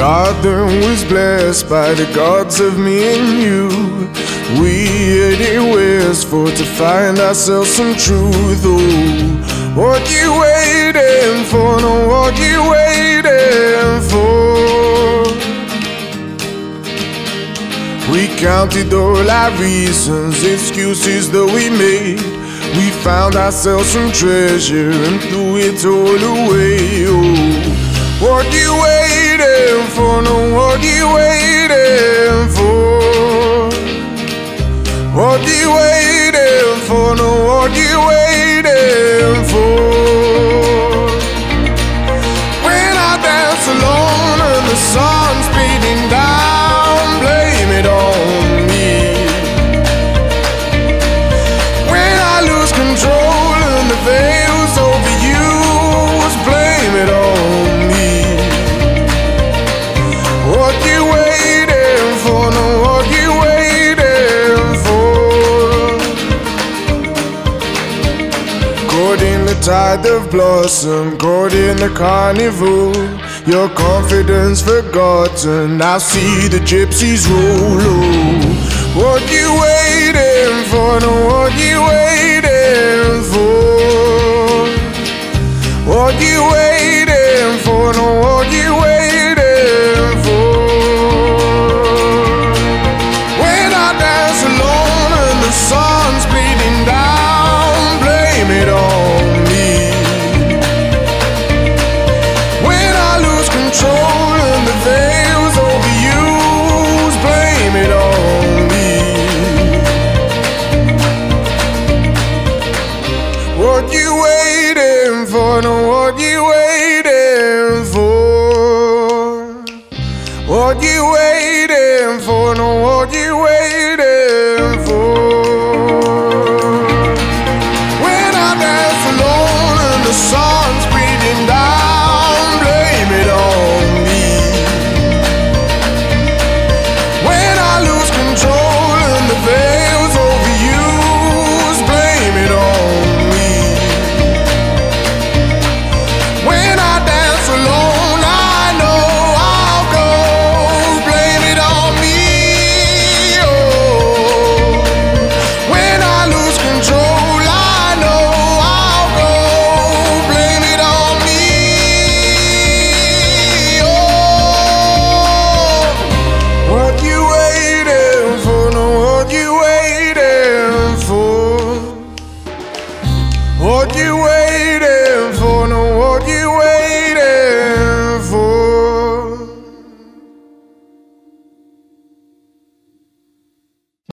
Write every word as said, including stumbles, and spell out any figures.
garden was blessed by the gods of me and you. We headed westward to find ourselves some truth. Oh, what you waiting for? No, what you waiting for? We counted all our reasons, excuses that we made. We found ourselves some treasure and threw it all away. Oh, what you waiting for? No, what you waiting for? What you waiting for? No, what you waiting for? When I dance alone and the sun's beating down, blame it on me. When I lose control and the veil's overused, blame it on me. What you waiting for? No, what you waiting for? Caught in the tide of blossom, caught in the carnival. Your confidence forgotten, I see the gypsies roll. Oh, what you waiting for? No, what you waiting for? What you waiting for? No, what you waiting for? When I dance alone and the sun's bleeding down, blame it on me. When I lose control and the veil's overused, blame it on me. What you waiting for? No, what you waiting for? What you waiting for? No, what you waiting for? When I dance alone and the sun's beating down, blame it on me. When I lose control and the veil's overused, blame it on me. When I dance alone, I know I'll go, blame it on me. Oh, when I lose control, I know I'll go, blame it on me. Oh, what you waiting for? No, what you waiting for? What you waiting